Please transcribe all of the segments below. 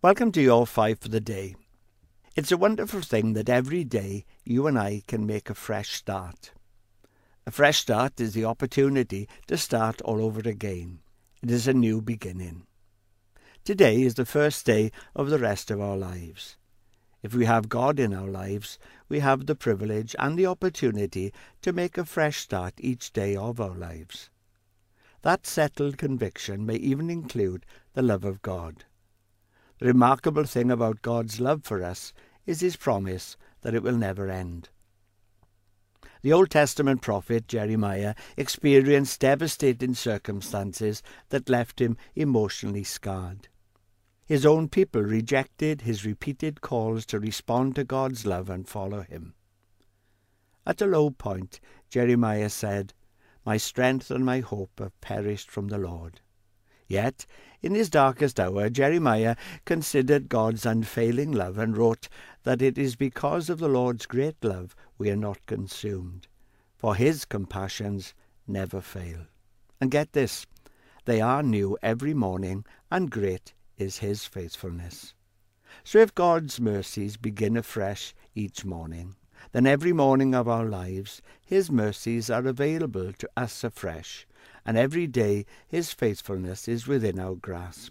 Welcome to your 5 for the day. It's a wonderful thing that every day you and I can make a fresh start. A fresh start is the opportunity to start all over again. It is a new beginning. Today is the first day of the rest of our lives. If we have God in our lives, we have the privilege and the opportunity to make a fresh start each day of our lives. That settled conviction may even include the love of God. The remarkable thing about God's love for us is his promise that it will never end. The Old Testament prophet Jeremiah experienced devastating circumstances that left him emotionally scarred. His own people rejected his repeated calls to respond to God's love and follow him. At a low point, Jeremiah said, "My strength and my hope have perished from the Lord." Yet, in his darkest hour, Jeremiah considered God's unfailing love and wrote that it is because of the Lord's great love we are not consumed, for his compassions never fail. And get this, they are new every morning, and great is his faithfulness. So if God's mercies begin afresh each morning, then every morning of our lives his mercies are available to us afresh, and every day his faithfulness is within our grasp.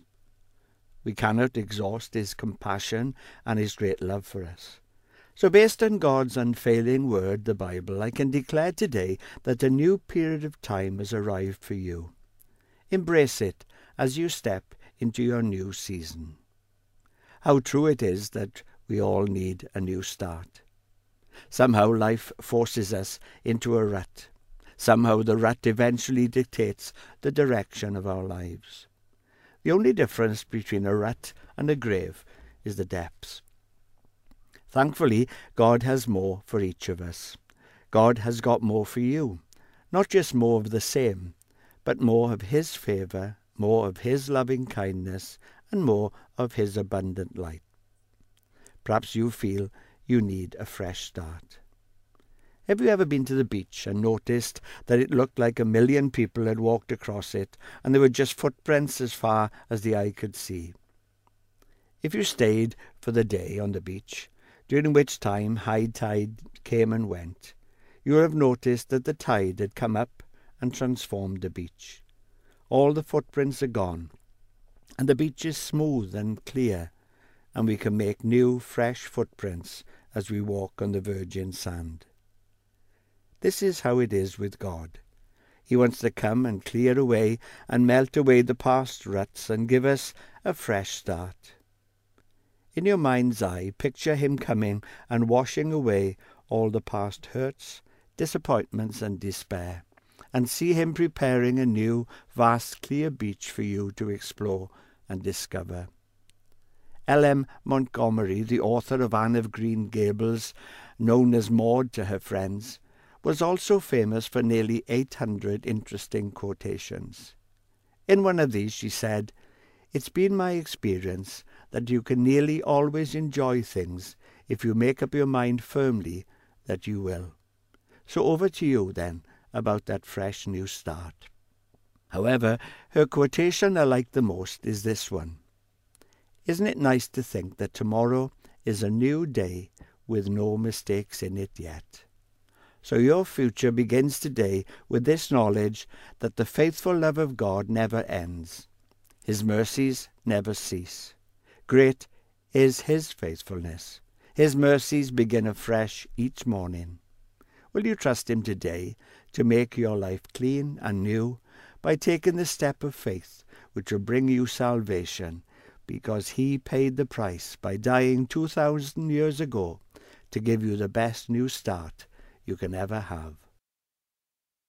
We cannot exhaust his compassion and his great love for us. So based on God's unfailing word, the Bible, I can declare today that a new period of time has arrived for you. Embrace it as you step into your new season. How true it is that we all need a new start. Somehow life forces us into a rut. Somehow the rut eventually dictates the direction of our lives. The only difference between a rut and a grave is the depths. Thankfully, God has more for each of us. God has got more for you. Not just more of the same, but more of his favour, more of his loving kindness, and more of his abundant light. Perhaps you feel you need a fresh start. Have you ever been to the beach and noticed that it looked like 1,000,000 people had walked across it and there were just footprints as far as the eye could see? If you stayed for the day on the beach, during which time high tide came and went, you would have noticed that the tide had come up and transformed the beach. All the footprints are gone, and the beach is smooth and clear, and we can make new, fresh footprints as we walk on the virgin sand. This is how it is with God. He wants to come and clear away and melt away the past ruts and give us a fresh start. In your mind's eye, picture him coming and washing away all the past hurts, disappointments and despair, and see him preparing a new, vast, clear beach for you to explore and discover. L.M. Montgomery, the author of Anne of Green Gables, known as Maud to her friends, was also famous for nearly 800 interesting quotations. In one of these she said, "It's been my experience that you can nearly always enjoy things if you make up your mind firmly that you will." So over to you then about that fresh new start. However, her quotation I like the most is this one. "Isn't it nice to think that tomorrow is a new day with no mistakes in it yet?" So your future begins today with this knowledge that the faithful love of God never ends. His mercies never cease. Great is his faithfulness. His mercies begin afresh each morning. Will you trust him today to make your life clean and new by taking the step of faith which will bring you salvation, because he paid the price by dying 2,000 years ago to give you the best new start you can ever have.